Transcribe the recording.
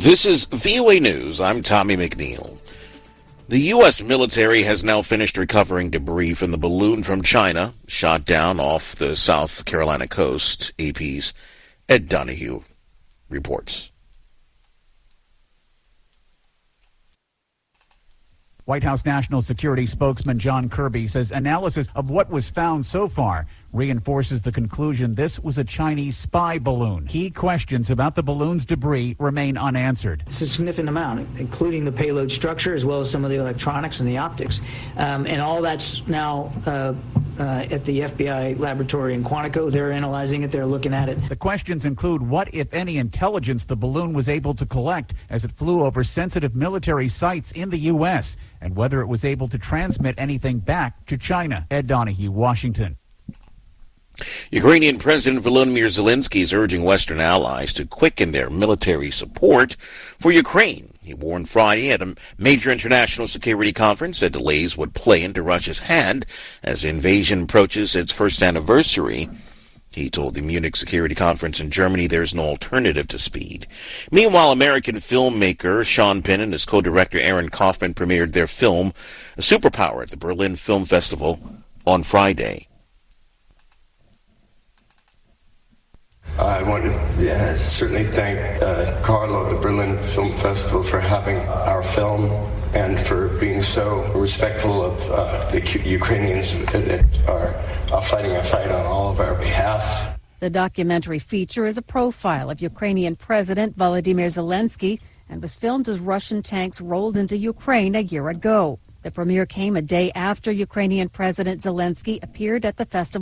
This is VOA News. I'm Tommy McNeil. The U.S. military has now finished recovering debris from the balloon from China shot down off the South Carolina coast. AP's Ed Donahue reports. White House National Security spokesman John Kirby says analysis of what was found so far reinforces the conclusion this was a Chinese spy balloon. Key questions about the balloon's debris remain unanswered. It's a significant amount, including the payload structure as well as some of the electronics and the optics. And all that's now at the FBI laboratory in Quantico. They're analyzing it. They're looking at it. The questions include what, if any, intelligence the balloon was able to collect as it flew over sensitive military sites in the U.S. and whether it was able to transmit anything back to China. Ed Donahue, Washington. Ukrainian President Volodymyr Zelensky is urging Western allies to quicken their military support for Ukraine. He warned Friday at a major international security conference that delays would play into Russia's hand as the invasion approaches its first anniversary. He told the Munich Security Conference in Germany there's no alternative to speed. Meanwhile, American filmmaker Sean Penn and his co-director Aaron Kaufman premiered their film, A Superpower, at the Berlin Film Festival on Friday. I want to certainly thank Carlo at the Berlin Film Festival for having our film and for being so respectful of the Ukrainians that are fighting a fight on all of our behalf. The documentary feature is a profile of Ukrainian President Volodymyr Zelensky and was filmed as Russian tanks rolled into Ukraine a year ago. The premiere came a day after Ukrainian President Zelensky appeared at the festival.